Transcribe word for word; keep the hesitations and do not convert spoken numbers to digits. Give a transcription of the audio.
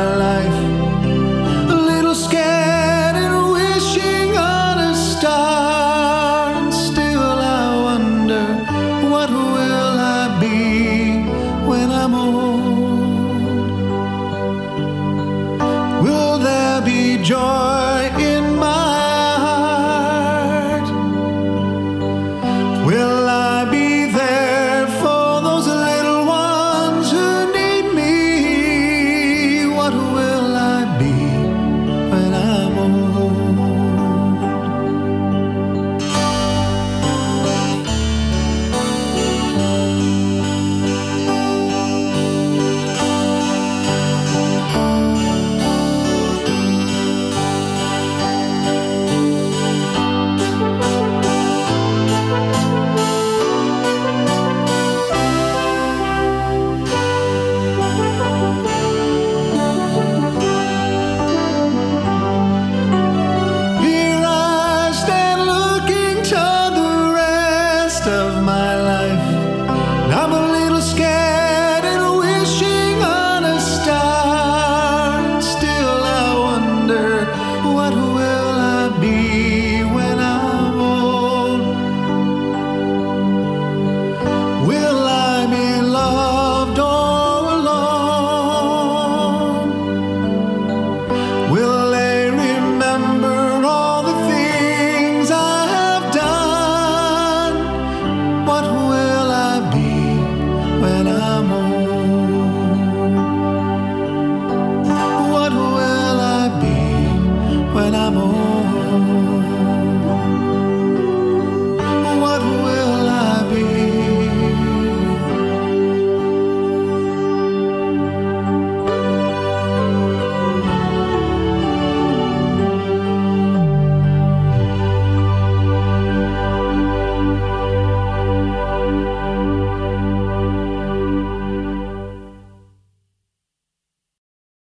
life. A little scared and wishing on a star, and still I wonder, what will I be when I'm old? Will there be joy in my heart? Will I be there for those little ones who need me? What will I be when I'm old? Here I stand looking toward the rest of my life. I'm a little scared and wishing on a star, and still I wonder, what will I be when I'm old? Will I be loved or alone? Will they remember all the things I have done? What will I be when I'm old?